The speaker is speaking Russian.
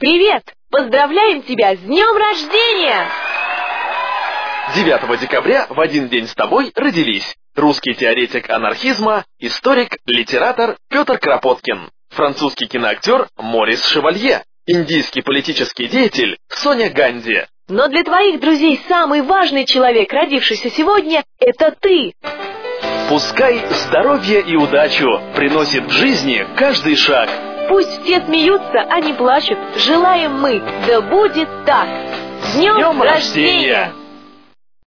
Привет! Поздравляем тебя с днем рождения! 9 декабря в один день с тобой родились русский теоретик анархизма, историк, литератор Петр Кропоткин, французский киноактер Морис Шевалье, индийский политический деятель Соня Ганди. Но для твоих друзей самый важный человек, родившийся сегодня, это ты! Пускай здоровье и удачу приносит в жизни каждый шаг. Пусть все смеются, а не плачут. Желаем мы, да будет так! С днем рождения!